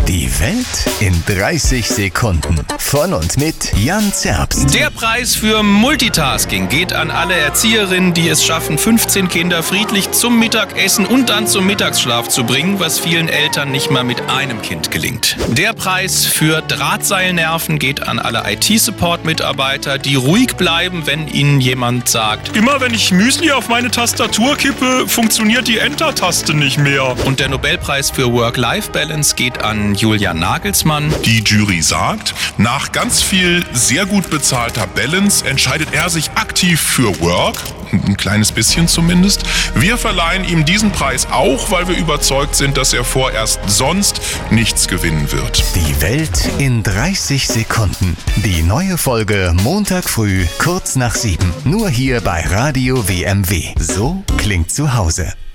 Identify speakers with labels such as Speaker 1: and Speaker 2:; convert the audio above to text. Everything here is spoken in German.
Speaker 1: Die Welt in 30 Sekunden. Von und mit Jan Zerbst.
Speaker 2: Der Preis für Multitasking geht an alle Erzieherinnen, die es schaffen, 15 Kinder friedlich zum Mittagessen und dann zum Mittagsschlaf zu bringen, was vielen Eltern nicht mal mit einem Kind gelingt. Der Preis für Drahtseilnerven geht an alle IT-Support-Mitarbeiter, die ruhig bleiben, wenn ihnen jemand sagt:
Speaker 3: Immer wenn ich Müsli auf meine Tastatur kippe, funktioniert die Enter-Taste nicht mehr.
Speaker 2: Und der Nobelpreis für Work-Life-Balance geht an Julian Nagelsmann.
Speaker 4: Die Jury sagt, nach ganz viel sehr gut bezahlter Balance entscheidet er sich aktiv für Work. Ein kleines bisschen zumindest. Wir verleihen ihm diesen Preis auch, weil wir überzeugt sind, dass er vorerst sonst nichts gewinnen wird.
Speaker 1: Die Welt in 30 Sekunden. Die neue Folge Montag früh, kurz nach 7. Nur hier bei Radio WMW. So klingt zu Hause.